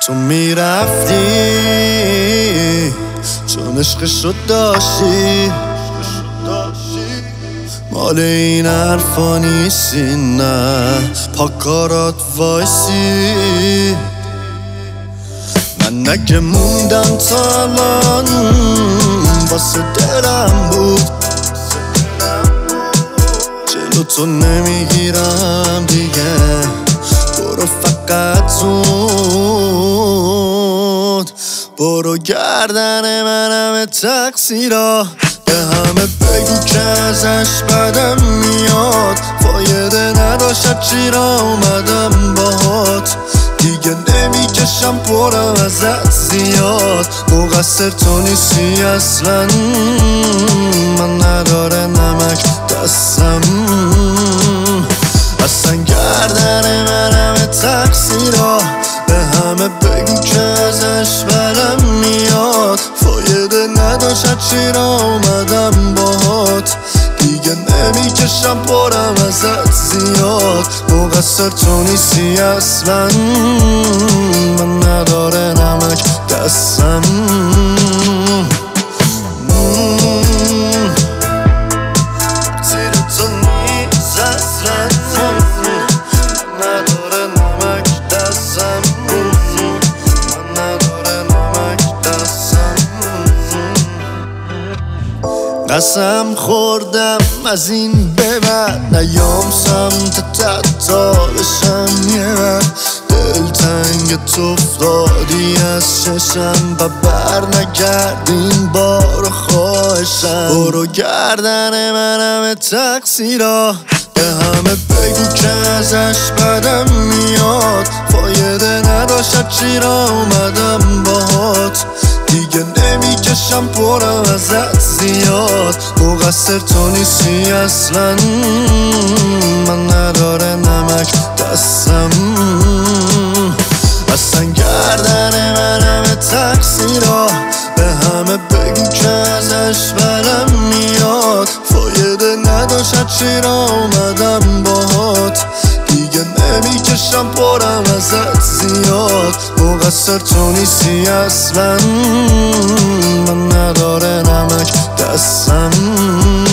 تو میرفتی چون عشقشو داشتی، مال این حرفا نیستی، نه پا کارات وایسی. من نگه موندم تا الان واسه دلم بود، جلو تو نمیگیرم دیگه، برو فقط زود برو. گردن منم تقصیرا، به همه بگو که ازش بدم میاد، فایده نداشت چیرا اومدم باهات، دیگه نمیکشم پرم ازت زیاد، مقصر تو نیستی اصلا، من نداره نمک دستم، اصلا گردن منم تقصیرا، به همه بگو که ازش بدم میاد، فایده نداشت چیرا اومدم باهات، دیگه نمیکشم پرم ازت زیاد، مقصر تو نیستی اصلا، من نداره نمک دستم. قسم خوردم از این به بعد نیام سمت تتا بشم یه وقت، دلتنگ تو افتادی از چشم و بر نگردین بار خواهشم، برو. گردن منم تقصیرا، به همه بگو که ازش بدم میاد، فایده نداشت چیرا اومدم باهات، دیگه نمیکشم پرم ازت زیاد، مقصر تو نیستی اصلا، من نداره نمک دستم، اصلا گردن منم تقصیرا، به همه بگو که ازش بدم میاد، فایده نداشت چیرا اومدم باهات، دیگه نمیکشم پرم ازت زیاد، مقصر تو نیستی اصلا، من نداره نمک دستم.